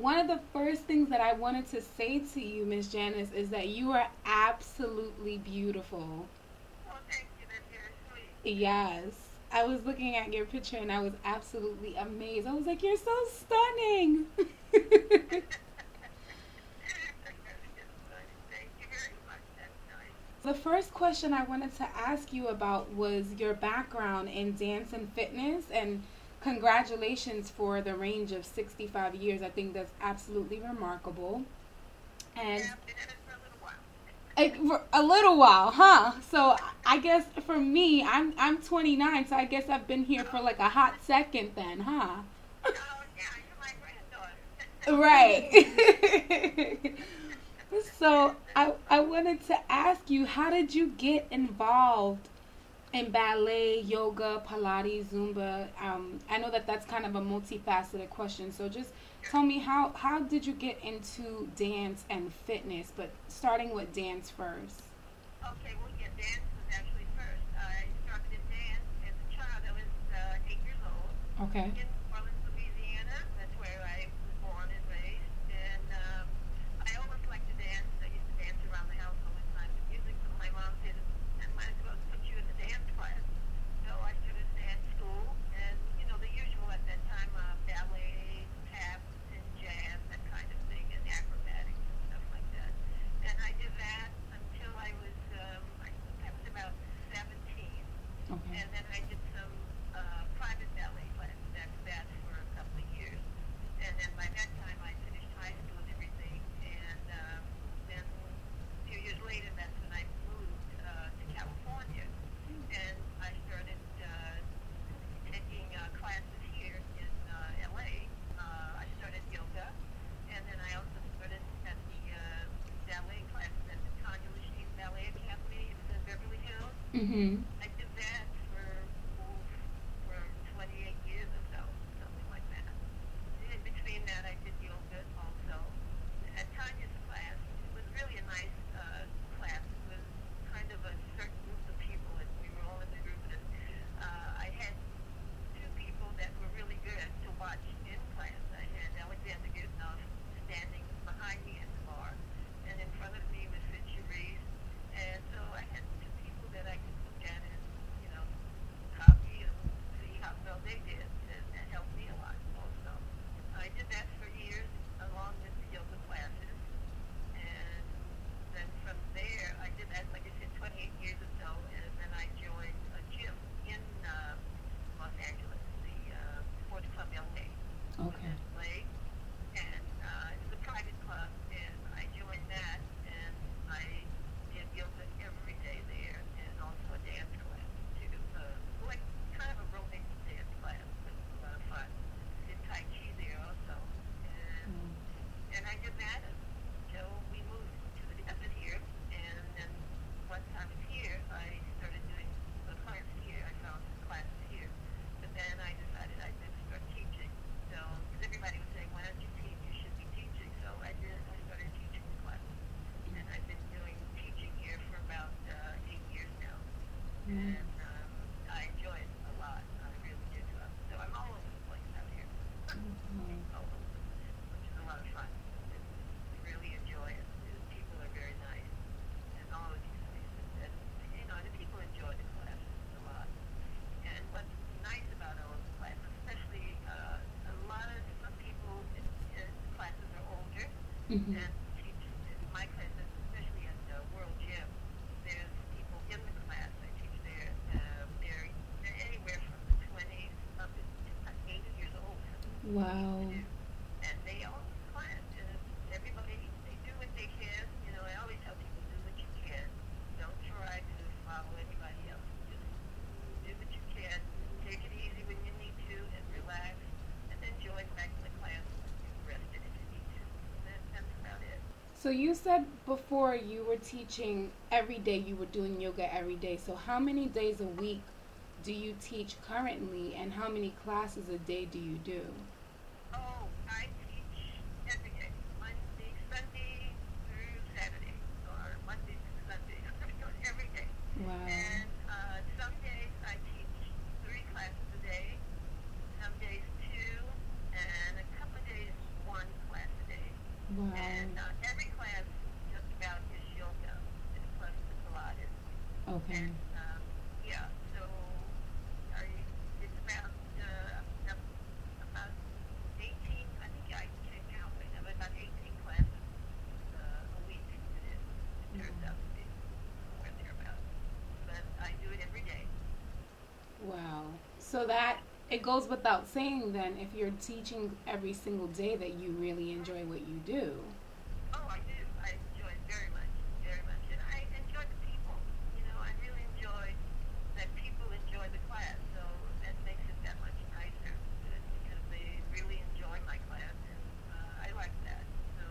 one of the first things that I wanted to say to you, Miss Janice, is that you are absolutely beautiful. Well, thank you. That's very sweet. Yes. I was looking at your picture and I was absolutely amazed. I was like, you're so stunning. Thank you very much. That's nice. The first question I wanted to ask you about was your background in dance and fitness, and congratulations for the range of 65 years. I think that's absolutely remarkable. And Yeah, I've been at it for a little while. a little while, huh? So I guess for me, I'm 29, so I guess I've been here for like a hot second then, huh? Oh, yeah, you're my granddaughter. Right. So I wanted to ask you, how did you get involved in ballet, yoga, Pilates, Zumba? I know that that's kind of a multifaceted question. So just tell me, how did you get into dance and fitness, but starting with dance first? Okay, well, yeah, dance was actually first. I started in dance as a child. I was 8 years old Okay. in Orleans, Louisiana. That's where I was born and raised. And I always liked to dance. I used to dance around the house all the time with music. So my mom said, I might as well put you in a dance class. So I started dance school. And, you know, the usual at that time, ballet, tap, and jazz, that kind of thing, and acrobatics and stuff like that. And I did that until I think I was about 17. Okay. And then I did some private ballet classes after that for a couple of years. And then by that time, I finished high school and everything. And then a few years later, that's when I moved to California. And I started taking classes here in LA. I started yoga. And then I also started at the ballet classes at the Tanya Lachine Ballet Academy. It was in Beverly Hills. Mhm. I did that for 28 years or so, something like that. In between that, I did yoga also. At Tanya's class, it was really a nice class. It was kind of a certain group of people, and we were all in the group. And I had two people that were really good to watch in class. I had Alexander Goodenough standing behind me at the bar, and in front of me was Fitz Reese. And so I had two people that I could look at and, you know, copy and see how well they did, and that helped me a lot also. I did that for years along with the yoga classes, and then from there I did that, like I said, 28 years or so, and then I joined a gym in Los Angeles, the Sports Club LA. Was Okay. in LA, and it was a private club, and I joined that, and I did yoga every day there, and also a dance class too, like kind of a romantic dance class, which was a lot of fun. Did Tai Chi there also, and I did that until we moved to the desert here, and then once I was here, I started doing the class here. I found classes here, but then I decided I'd better start teaching. So, because everybody was saying, why don't you teach? You should be teaching. So I did. I started teaching the classes, and I've been doing teaching here for about 8 years now, Mm. and I enjoy it a lot. I really do. So I'm all over the place out here. Mhm. All over, which is a lot of fun. We really enjoy it. The people are very nice, and all of these places. And you know, the people enjoy the classes a lot. And what's nice about all of the classes, especially some people in classes are older Mhm. and teach in my classes, especially at World Gym. There's people in the class. I teach there. They're anywhere from the 20s up to 80 years old. Wow. And they own the class, and everybody, they do what they can. You know, I always tell people, do what you can. Don't try to follow anybody else. Just do what you can. Take it easy when you need to, and relax, and then join back in the class when you're rested if you need to. That's about it. So you said before you were teaching every day, you were doing yoga every day. So how many days a week do you teach currently, and how many classes a day do you do? Oh, I teach every day, Monday, Sunday through Saturday, or Monday through Sunday, every day. Wow. And some days I teach 3 classes a day, some days 2, and a couple of days 1 class a Wow. And every class just about is yoga and plus the Pilates. Okay. And yeah, so I, it's about 18, I think I can't count right now, but about 18 classes a week it turns out to be somewhere thereabouts. But I do it every day. Wow. So that it goes without saying then if you're teaching every single day that you really enjoy what you do. Oh, I do. I enjoy it very much, very much. And I enjoy the people. You know, I really enjoy that people enjoy the class. So that makes it that much nicer because they really enjoy my class. And I like that. So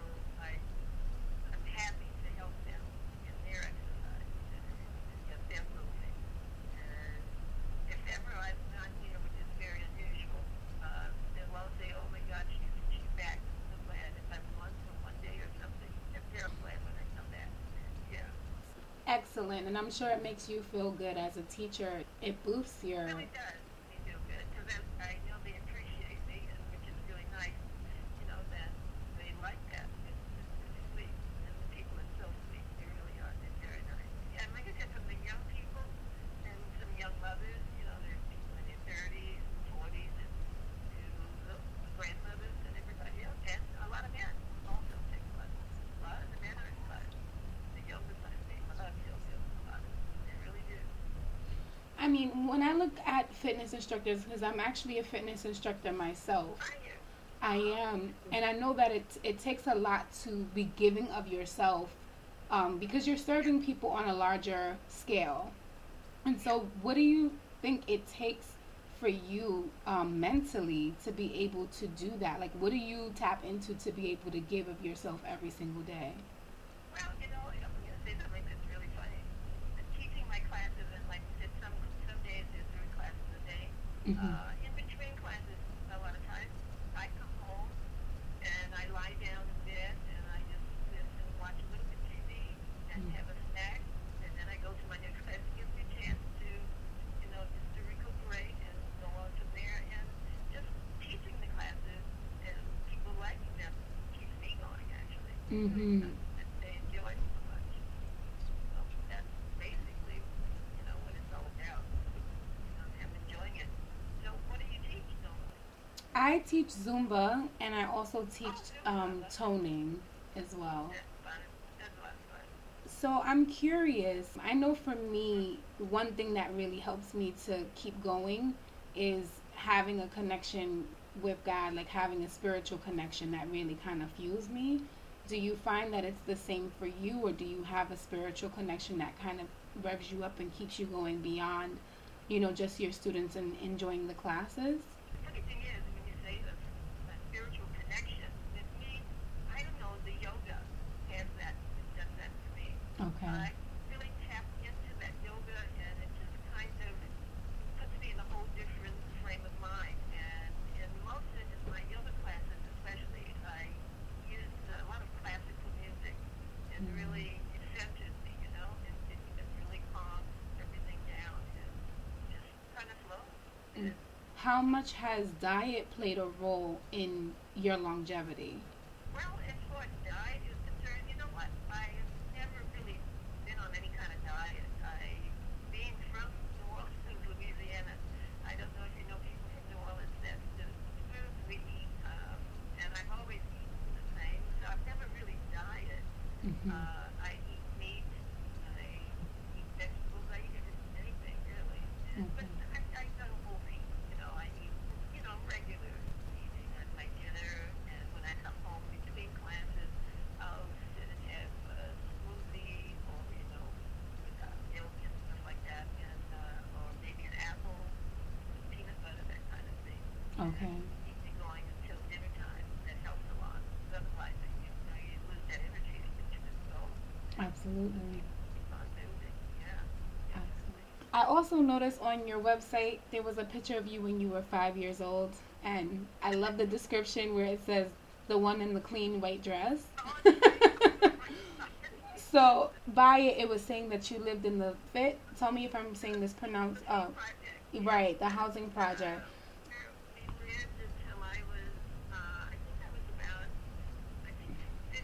I'm happy to help them in their exercise and get them moving. And if ever I'm not here, which is very unusual, they'll all say, "Oh my God, she's back." I'm so glad if I'm gone for one day or something. They're glad when I come back. Yeah, Excellent. And I'm sure it makes you feel good as a teacher. It boosts it your really does. They feel good because I know they appreciate me, and which is really nice. You know that they like that. It's sweet, and the people are so sweet. They really are. They're very nice. Yeah, and like I said, from the young people and some young mothers, you know, there's people in their 30s, 40s, and to the grandmothers and everybody else, and a lot of men also take classes. A lot of the men are in class. The yoga class, they love yoga. A lot of them, they really do. I mean, when I look at fitness instructors, because I'm actually a fitness instructor myself, Are you? I am, and I know that it takes a lot to be giving of yourself, because you're serving people on a larger scale. And so, what do you think it takes for you mentally to be able to do that? Like, what do you tap into to be able to give of yourself every single day? Well, you know, I'm going to say something that's really funny. Teaching my classes, and like I said, some days there's 3 classes a day. Hmm. In between classes, a lot of times, I come home and I lie down in bed and I just sit and watch a little bit of TV and have a snack, and then I go to my next class. It gives me a chance to, you know, just to recuperate and go on from there. And just teaching the classes and people liking them keeps me going, actually. It really Hmm. does. They enjoy it so much. So that's basically, you know, what it's all about. You know, them enjoying it. So what do you teach normally? I teach Zumba, and I also teach Oh, Zumba. toning as well. That's fun. That's a lot of fun. So I'm curious. I know for me, one thing that really helps me to keep going is having a connection with God, like having a spiritual connection that really kind of fuels me. Do you find that it's the same for you, or do you have a spiritual connection that kind of revs you up and keeps you going beyond, just your students and enjoying the classes? The funny thing is, when you say the spiritual connection, with me, I don't know, the yoga has that, it does that for me. Okay. I really tap into that yoga, and it just kind of puts me in a whole different frame of mind. And in most of in my yoga classes, especially, I use a lot of classical music, and really it centers me, you know, it really calms everything down and just kind of flows. Mm. How much has diet played a role in your longevity? Well, as far as diet is concerned, you know what? I've never really been on any kind of diet. Being from New Orleans, Louisiana, I don't know if you know people from New Orleans, that the foods we eat, and I've always eaten the same, so I've never really dieted. Hmm. I eat meat, I eat vegetables, I eat anything really. But Okay. I go whole meat, you know, I eat, you know, regular eating. I my dinner, and when I come home between classes, I'll sit and have a smoothie or, you know, with milk and stuff like that, and or maybe an apple, peanut butter, that kind of thing. And Okay. keep me going until dinner time. That helps a lot. 'Cause otherwise, you lose that energy to get you to go. Absolutely. Keep on moving. Yeah, definitely. Absolutely. I also noticed on your website there was a picture of you when you were 5 years old, and I love the description where it says the one in the clean white dress. Oh, that's right. So by it was saying that you lived in the Fit. Tell me if I'm saying this pronounced. Oh, Project. right, the housing project. We lived until I was, I think I was about, I think,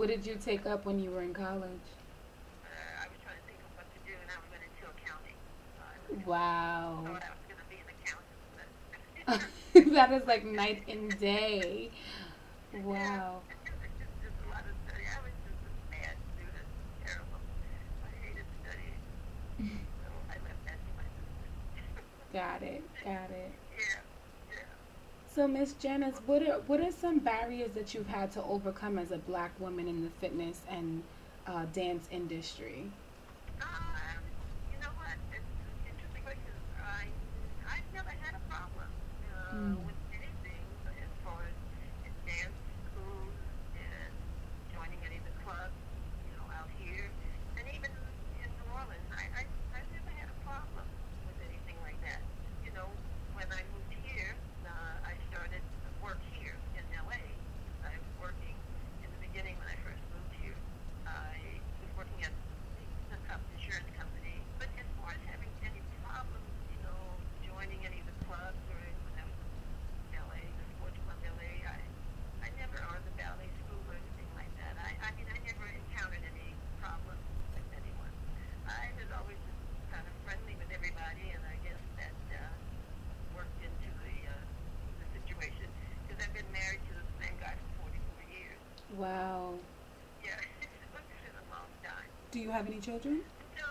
What did you take up when you were in college? I was trying to think of what to do, and I went into accounting. Wow. Thought I was going to be an accountant, but That is like night and day. yeah, Wow. just a lot of study. I was just a bad student, terrible. I hated studying, so I left that to my sister. Got it. Got it. Yeah, yeah. So, Miss Janice, what are some barriers that you've had to overcome as a black woman in the fitness and dance industry? Um, you know what? It's an interesting question. I've never had a problem Mm. with anything as far as in dance schools and joining any of the clubs, out here, and even in New Orleans. I've never had a problem with anything like that. You know, when I moved here, I started work here in LA. I was working in the beginning when I first moved here. I was working at insurance company. But as far as having any problems, joining any of the clubs or when I was in LA, the sports club LA, I never, or the ballet school or anything like that. I mean, I never encountered any problems with anyone. I was always just kind of friendly with everybody, and I guess that worked into the situation because I've been married to the same guy for 44 years. Wow. Yeah, it's been a long time. Do you have any children? No,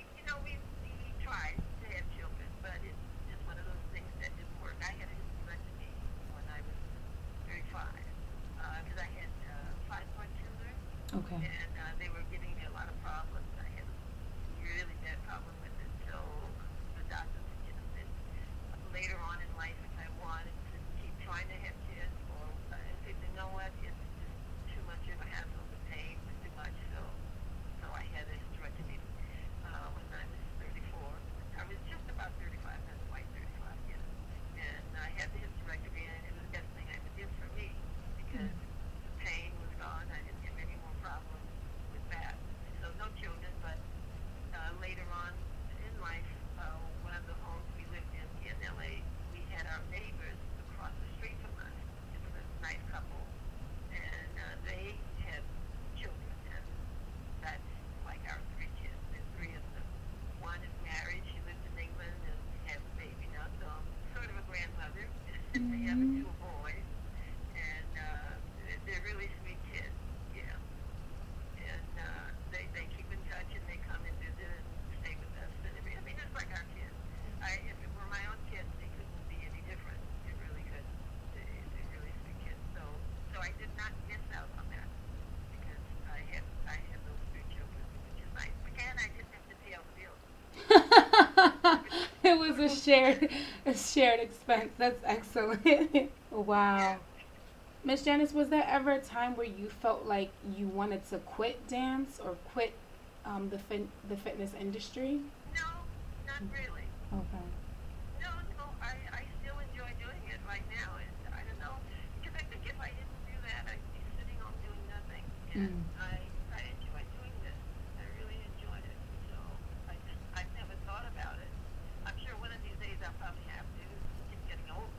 we tried to have children, but it's just one of those things that didn't work. I had a hysterectomy when I was 35 because I had 5 children, Okay. and they were giving me a lot of problems. I had a really bad problem with it, so the doctors, said later on in life if I wanted to keep trying to have kids, or they said, you know what, it's just too much of a hassle. The pain was too much, so I had a hysterectomy when I was 34. I was just about 35, not quite 35 yet. And I had the hysterectomy, and it was the best thing I ever did for me because the pain was gone. I didn't have any more problems with that. So no children, but later on in life, one of the homes we lived in LA, we had our neighbors across the street from us. It was a nice couple, and they had children, and that's like our 3 kids. There's 3 of them. One is married. She lives in England and has a baby now, so I'm sort of a grandmother. The other Mm-hmm. 2 are boys, and they're really sweet kids. Yeah, and they keep in touch and they come and visit and stay with us. And I mean, it's like our kids. If it were my own kids, they couldn't be any different. They really couldn't. They're really sweet kids. So I did not miss out on that because I had those 3 children, which is nice. Again, I didn't have to pay out the bills. It was a shared expense. That's excellent. Wow. Miss Janice, was there ever a time where you felt like you wanted to quit dance or quit the fitness industry? No, not really. Okay. No, I still enjoy doing it right now. And I don't know, because I think if I didn't do that, I'd be sitting home doing nothing. And Mm. I enjoy doing this. I really enjoyed it. So I've never thought about it. I'm sure one of these days I'll probably have to. It's getting old.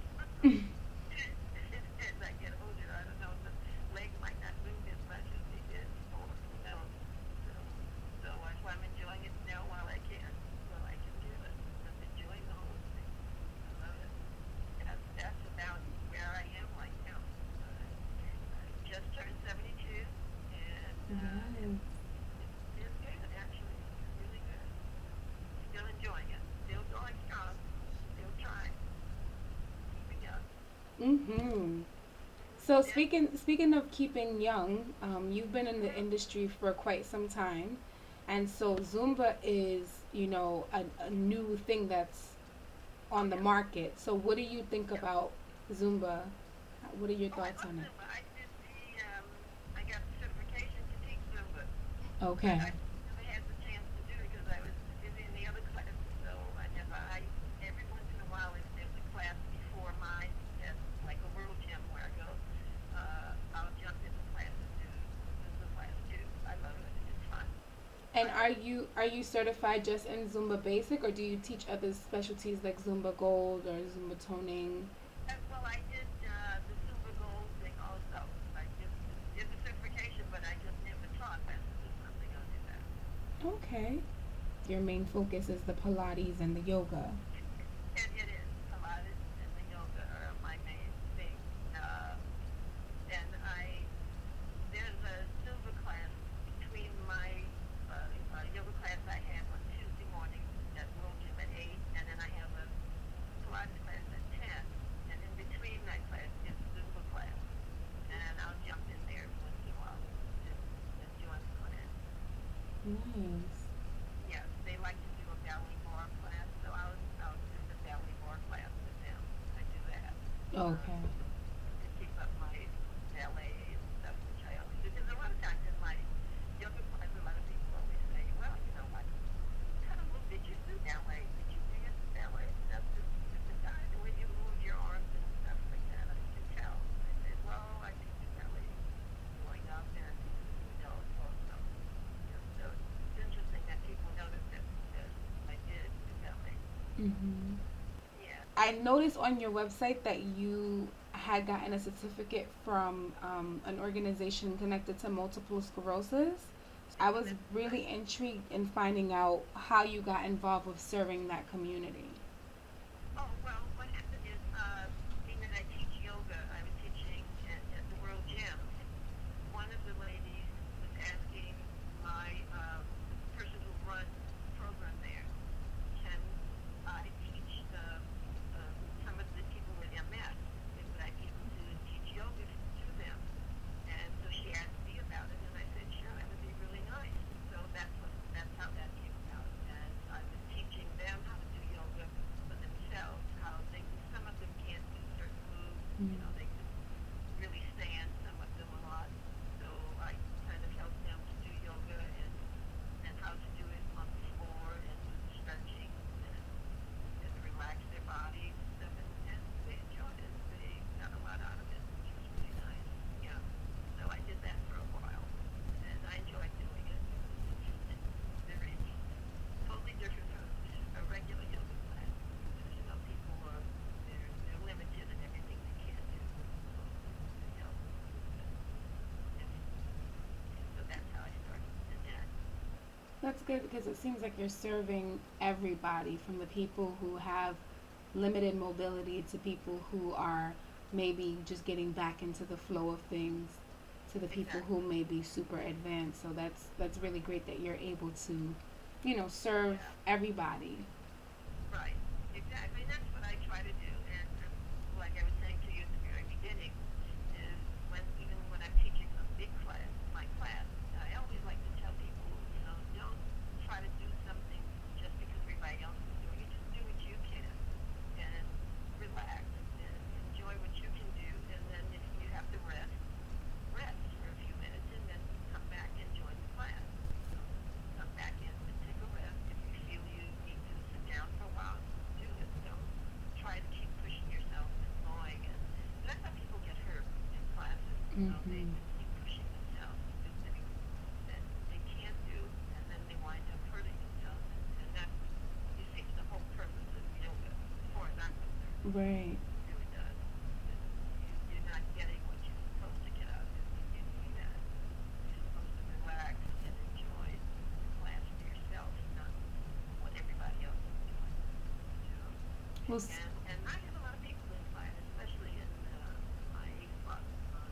As I get older, I don't know, the legs might not move as much as they did before. Who knows? So that's why I'm enjoying it now while I can. So I can do it. I'm enjoying the whole thing. I love it. That's about where I am right now. I just turned 72, and Nice. it's good, actually. It's really good. Still enjoying it. Still going strong. Still trying. Keeping up. Mhm. So Yeah. speaking of keeping young, you've been in the industry for quite some time, and so Zumba is, a new thing that's on the Yeah. market. So what do you think Yeah. about Zumba? What are your Oh, I thoughts love on it? Zumba. I got the certification to teach Zumba. Okay. I never had the chance to do it because I was busy in the other classes. So every once in a while, if there's a class before mine at like a world gym where I go, I'll jump in the class and do Zumba class too. I love it. It's fun. And are you certified just in Zumba Basic, or do you teach other specialties like Zumba Gold or Zumba Toning? Well, I did the Zumba Gold thing also. I did the certification, but I Okay. Your main focus is the Pilates and the yoga. And it is. Pilates and the yoga are my main thing. And there's a Zumba class between my yoga class I have on Tuesday morning at World Gym at 8, and then I have a Pilates class at 10. And in between that class is Zumba class. And I'll jump in there once in a while and join the class. Nice. Yes, they like to do a belly bar class, so I'll do the belly bar class with them. I do that. Okay. To keep up my ballet and stuff, which I always do. Because a lot of times in my yoga class, a lot of people always say, well, what kind of move did you do ballet? Did you dance ballet stuff? The way you move your arms and stuff like that, I can tell. I said, well, I can do ballet going up and also. So it's interesting that people notice that I did do ballet. Mhm. Yeah. I noticed on your website that you had gotten a certificate from an organization connected to multiple sclerosis. I was really intrigued in finding out how you got involved with serving that community. Oh, well, what happened is, being that I teach yoga, I was teaching at the World Gym. One of the ladies was asking my person who runs the program there, can I teach some of the people with MS? Would I be able to teach yoga to them? And so she asked me about it, and I said, sure, that would be really nice. So that's how that came about. And I was teaching them how to do yoga for themselves, how some of them can't do certain moves. They can really stand, some of them a lot. So I kind of help them to do yoga and how to do it on the floor and do the stretching and relax their bodies and stuff. And they enjoyed it. They got a lot out of it, which was really nice. Yeah. So I did that for a while. And I enjoyed doing it. It's very totally different from a regular yoga class. Because, people they're limited in everything they can do. So that's how I started in that. That's good because it seems like you're serving everybody from the people who have limited mobility to people who are maybe just getting back into the flow of things to the people who may be super advanced. So that's really great that you're able to, serve everybody. Right. Exactly. And that's what I try to do. And like I was saying to you at the very beginning, is even when I'm teaching a big class, my class, I always like to tell people, don't try to do something just because everybody else is doing it. Just do what you can and relax and enjoy what you can do. And then if you have to rest for a few minutes and then come back and join the class. So come back in and take a rest. If you feel you need to sit down for a while, do it. Don't try to keep pushing yourself and going. And that's how people get hurt in classes. They just keep pushing themselves to do things that they can't do, and then they wind up hurting themselves. And that defeats the whole purpose of yoga, as far as I'm concerned. Right. It really does. You're not getting what you're supposed to get out of it when you're doing that. You're supposed to relax and enjoy the class for yourself, not what everybody else is doing. Well, And I have a lot of people in class, especially in my class on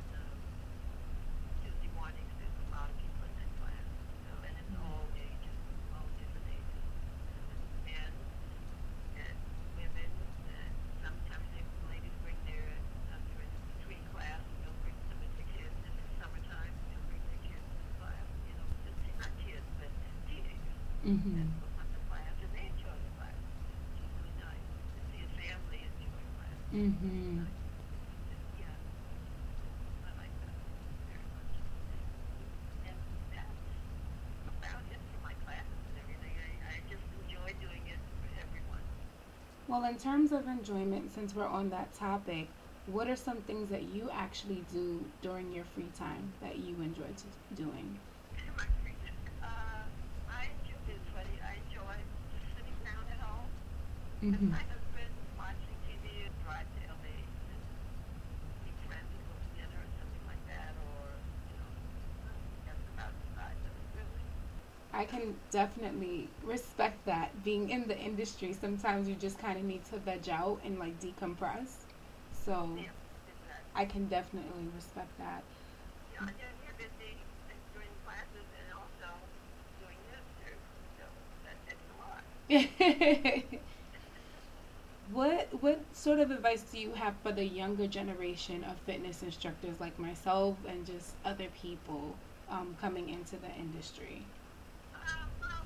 Tuesday mornings. There's a lot of people in that class, and it's all ages, all different ages, men and women. And sometimes ladies bring their between class, they'll bring some of their kids. In the summertime, they'll bring their kids to class. Just not kids, but teenagers. And will come to class, and they enjoy the class. It's really nice to see a family enjoy class. mhm. Yeah, I like that very much. And that's about it for my classes and everything. I just enjoy doing it for everyone. Well, in terms of enjoyment, since we're on that topic, what are some things that you actually do during your free time that you enjoy doing? My free time. I enjoy it's funny. I enjoy just sitting down at home with Mhm. my husband, watching TV, and drive to LA and meet friends and go to dinner or something like that, or that's about the size of it, really. I can definitely respect that. Being in the industry, sometimes you just kind of need to veg out and like decompress. So Yeah, exactly. I can definitely respect that. Yeah, and you're busy doing classes and also doing this too. So that takes a lot. What sort of advice do you have for the younger generation of fitness instructors like myself and just other people coming into the industry? Well,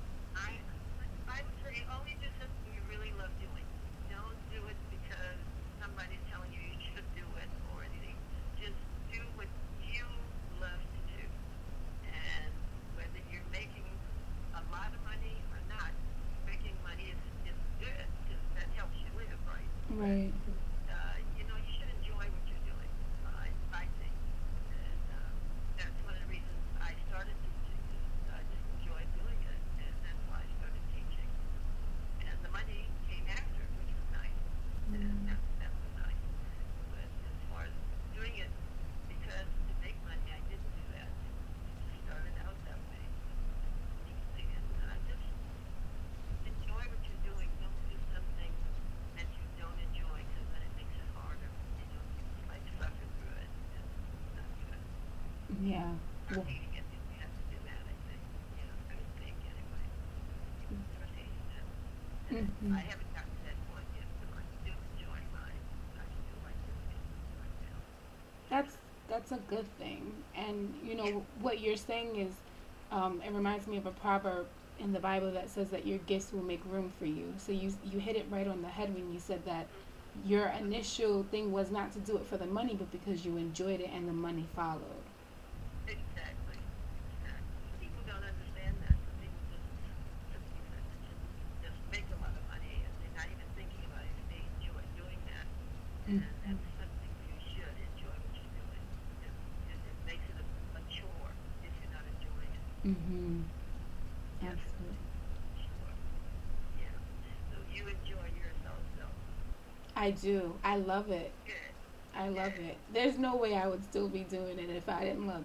I would say only do something you really love doing. Don't do it because somebody's telling you you should do it or anything. Just do what you love to do. And whether you're making a lot of money or not, making money is good because that helps you live, right? But Right. you should enjoy what you're doing. I think, and that's one of the reasons I started teaching. Is I just enjoy doing it, and that's why I started teaching. And the money came after, which was nice, and Mm. that was nice. But as far as doing it because to make money, I didn't do that. It just started out that way. And just enjoy what you're doing. Don't do something that you don't enjoy because then it makes it harder. You like suffer through it. It's not good. Yeah. Start Well, hating it if you have to do that, I think. I would think anyway. You start hating it. And hmm I haven't gotten to that point yet, but I do enjoy mine. I do like doing it right now. that's that's a good thing. And Yeah. what you're saying is, it reminds me of a proverb in the Bible that says that your gifts will make room for you. So you hit it right on the head when you said that your initial thing was not to do it for the money, but because you enjoyed it and the money followed. Exactly. Exactly. People don't understand that. Some people some people just make a lot of money and they're not even thinking about it. They enjoy doing that. And Mm-hmm. that's something you should enjoy what you're doing. It makes it a chore if you're not enjoying it. Mm-hmm. Yes, Absolutely. sure. Yeah. So you enjoy yourself, though. I do. I love it. Good. I love Good. it. There's no way I would still be doing it if I didn't love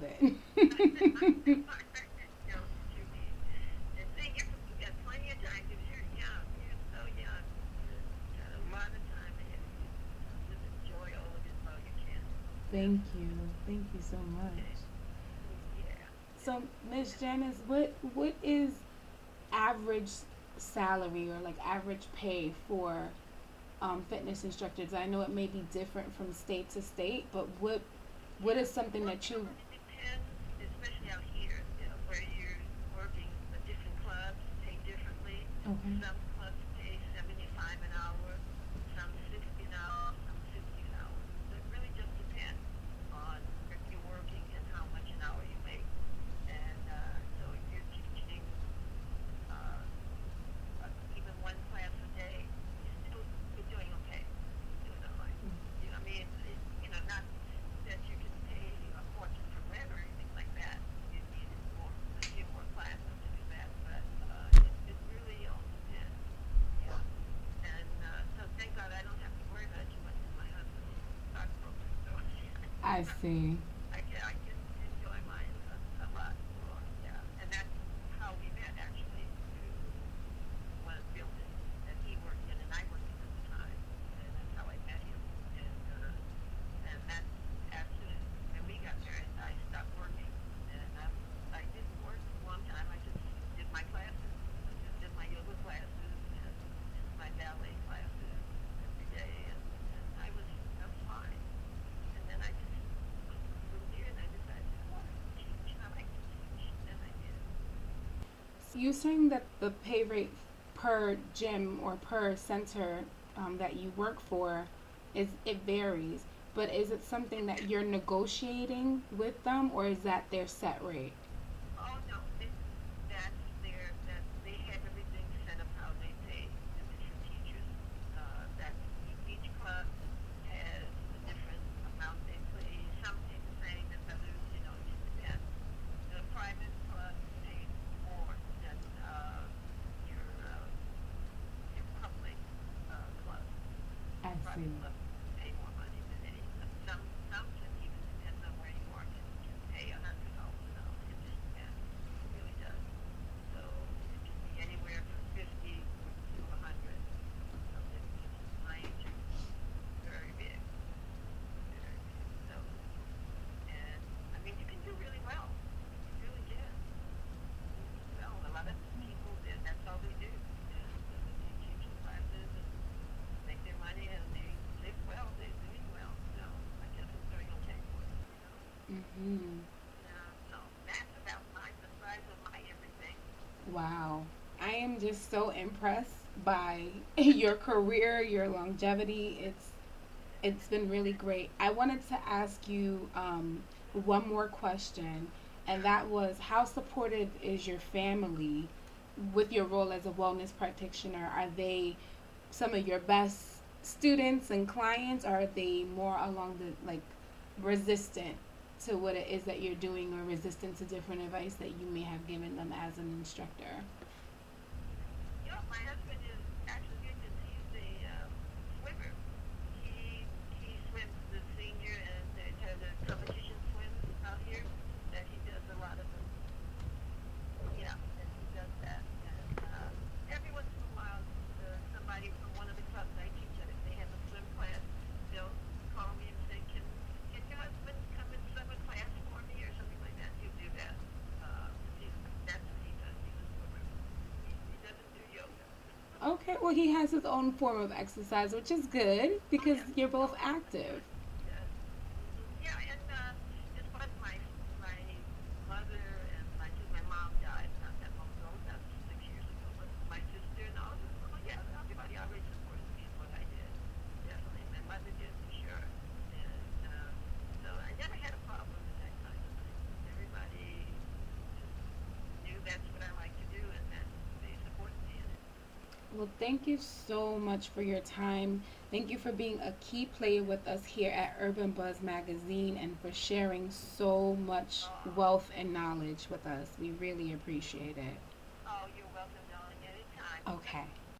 I it. know what you mean. And see, you got plenty of time because you're young. You're so young. You got a lot of time ahead of you. So just enjoy all of it while you can. Yeah. Thank you. Thank you so much. Okay. Yeah. Yeah. So, Miss Janice, what is average salary or like average pay for fitness instructors? I know it may be different from state to state, but what Yeah. is something Well, that you it depends, especially out here, where you're working. The different clubs pay differently. okay? Some clubs pay 75 an hour, some 60 an hour, some 50 an hour. So it really just depends on if you're working and how much an hour you make. And so if you're teaching uh, even one class a day, you're doing okay. You're doing all right. I mean, not that you can pay a fortune for rent or anything like that. You need a few more classes to do that, but it really all depends. Yeah. And so thank God I don't have to worry about it too much because my husband is a stockbroker, so I see. I can enjoy mine a lot more. Yeah. And that's how we met actually through one of the buildings that he worked in and I worked in at the time. And that's how I met him. And that's after when we got married, I stopped working, and I didn't work for a long time. I just did my classes. I just did my yoga classes and my ballet classes every day, and I was fine. And then I just moved here, and I decided I want to teach. I like to teach, and I did. So you saying that the pay rate per gym or per center that you work for is it varies, but is it something that you're negotiating with them or is that their set rate? Oh no, that they have everything set up how they pay the different teachers. That each club has a different amount they pay. Some pay the same as others, it just depends. The private clubs pay more than your uh, your public clubs. I see. Private clubs pay more money than any. Some can even depends on where you are can pay $100 an hour. It just depends. It really does. So Mm. So that's about the size of my everything. Wow. I am just so impressed by your career, your longevity. It's been really great. I wanted to ask you one more question, and that was how supportive is your family with your role as a wellness practitioner? Are they some of your best students and clients, or are they more along the like resistant to what it is that you're doing or resistant to different advice that you may have given them as an instructor? My husband is actually good because he's a swimmer. He he swims the senior and the competition swims out here. That he does a lot of them. Yeah, and he does that. And every once in a while, somebody from one of the clubs I teach at, if they have a swim class, they'll call me and say, can your husband come and swim a class for me or something like that? He'll do that. That's what he does. He's a swimmer. He doesn't do yoga. Okay, well, he has his own form of exercise, which is good Oh because yeah, you're both no, that's active. good. Yes. Yeah, and as far as my mother and my mom died not that long ago, about 6 years ago. But my sister and all, oh yeah, everybody always supported me in what I did. Definitely, my mother did for sure, and so I never had a problem with that kind of thing. Everybody just knew that's what I like to do, and that they supported me in it. Well, thank you so much for your time. Thank you for being a key player with us here at Urban Buzz Magazine and for sharing so much Oh, wealth and knowledge with us. We really appreciate it. oh, you're welcome, darling, anytime. Okay.